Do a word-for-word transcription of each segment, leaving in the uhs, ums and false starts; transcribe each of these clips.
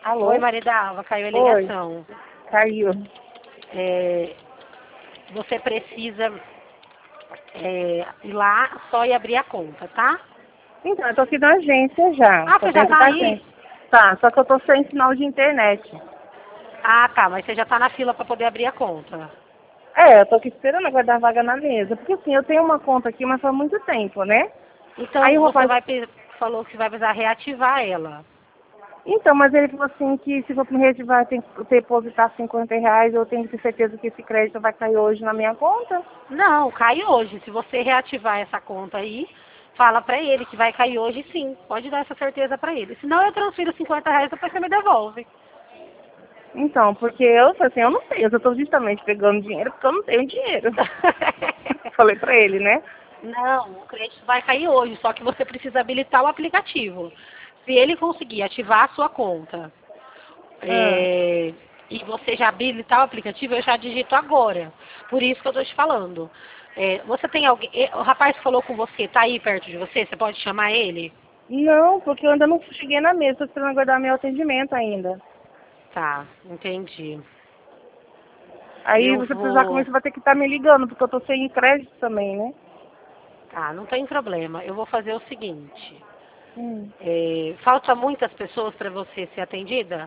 Alô? Oi, Maridalva, caiu a Oi. ligação. Caiu. É, você precisa é, ir lá só e abrir a conta, tá? Então, eu tô aqui na agência já. Ah, Tô você já dentro tá da aí? agência. Tá, só que eu tô sem sinal de internet. Ah, tá, mas você já tá na fila pra poder abrir a conta. É, eu tô aqui esperando aguardar vaga na mesa. Porque assim, eu tenho uma conta aqui, mas faz muito tempo, né? Aí Então o você rapaz. vai pe- falou que vai precisar reativar ela. Então, mas ele falou assim que se for me reativar, tem que depositar cinquenta reais, eu tenho que ter certeza que esse crédito vai cair hoje na minha conta. Não, cai hoje. Se você reativar essa conta aí, fala pra ele que vai cair hoje sim. Pode dar essa certeza pra ele. Senão eu transfiro cinquenta reais e depois você me devolve. Então, porque eu falei assim, eu não sei, eu só tô justamente pegando dinheiro porque eu não tenho dinheiro. Falei pra ele, né? Não, o crédito vai cair hoje, só que você precisa habilitar o aplicativo. Se ele conseguir ativar a sua conta Ah. é, e você já habilitar o aplicativo, eu já digito agora. Por isso que eu estou te falando. É, você tem alguém. é, O rapaz que falou com você, tá aí perto de você? Você pode chamar ele? Não, porque eu ainda não cheguei na mesa, tô esperando aguardar meu atendimento ainda. Tá, entendi. Aí Eu você precisar com vou. isso, vai ter que estar me ligando, porque eu tô sem crédito também, né? Tá, não tem problema. Eu vou fazer o seguinte. Hum. É, falta muitas pessoas para você ser atendida?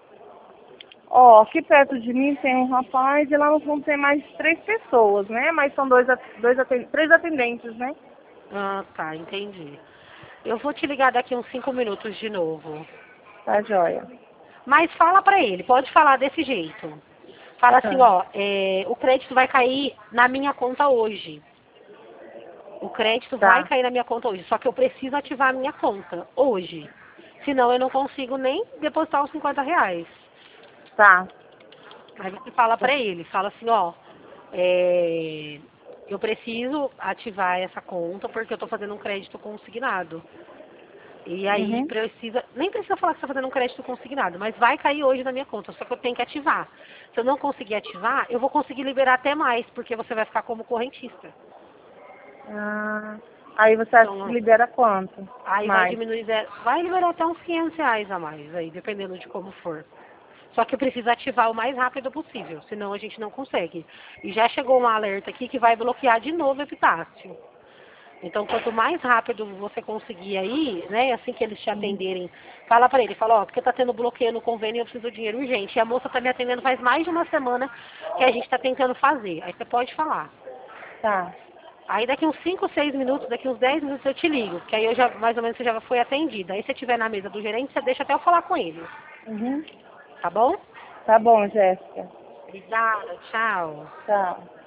Ó, aqui perto de mim tem um rapaz e lá no fundo tem mais três pessoas, né? Mas são dois, at- dois aten- três atendentes, né? Ah, tá, entendi. Eu vou te ligar daqui uns cinco minutos de novo. Tá, joia. Mas fala pra ele, pode falar desse jeito. Fala assim, Ah, ó, é, o crédito vai cair na minha conta hoje. O crédito vai tá, cair na minha conta hoje, só que eu preciso ativar a minha conta hoje. Senão eu não consigo nem depositar os cinquenta reais. tá. Aí você fala pra ele, fala assim, ó, é, eu preciso ativar essa conta porque eu tô fazendo um crédito consignado. E aí Uhum. precisa, nem precisa falar que está fazendo um crédito consignado, mas vai cair hoje na minha conta, só que eu tenho que ativar. Se eu não conseguir ativar, eu vou conseguir liberar até mais, porque você vai ficar como correntista. Ah, aí você acha que Então, libera quanto? aí vai Mais. diminuir, zero- vai liberar até uns quinhentos reais a mais, aí, dependendo de como for. Só que eu preciso ativar o mais rápido possível, senão a gente não consegue. E já chegou um alerta aqui que vai bloquear de novo o epitácio. Então, quanto mais rápido você conseguir aí, né, assim que eles te Uhum. atenderem, fala pra ele, fala, ó, porque tá tendo bloqueio no convênio e eu preciso de dinheiro urgente. E a moça tá me atendendo faz mais de uma semana que a gente tá tentando fazer. Aí você pode falar. Tá. Aí daqui uns cinco, seis minutos, daqui uns dez minutos eu te ligo, que aí eu já, mais ou menos, você já foi atendida. Aí se você estiver na mesa do gerente, você deixa até eu falar com ele. Uhum. Tá bom? Tá bom, Jéssica. Obrigada, tchau. Tchau.